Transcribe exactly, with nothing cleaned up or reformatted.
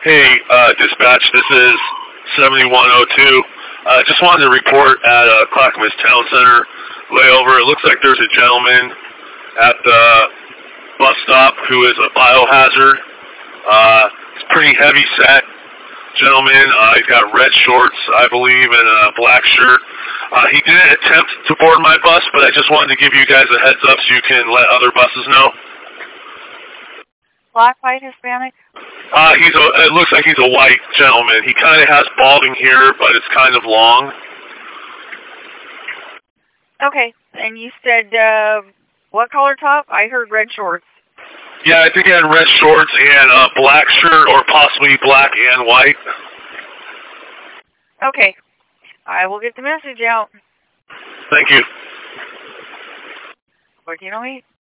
Hey, uh, dispatch, this is seventy-one oh two. I uh, just wanted to report at uh, Clackamas Town Center layover. It looks like there's a gentleman at the bus stop who is a biohazard. Uh, he's pretty heavy set gentleman. Uh, he's got red shorts, I believe, and a black shirt. Uh, he didn't attempt to board my bus, but I just wanted to give you guys a heads up so you can let other buses know. Black, white, Hispanic? Uh, he's a, it looks like he's a white gentleman. He kind of has balding hair, but it's kind of long. Okay, and you said, uh, what color top? I heard red shorts. Yeah, I think he had red shorts and a black shirt, or possibly black and white. Okay, I will get the message out. Thank you. fourteen oh eight.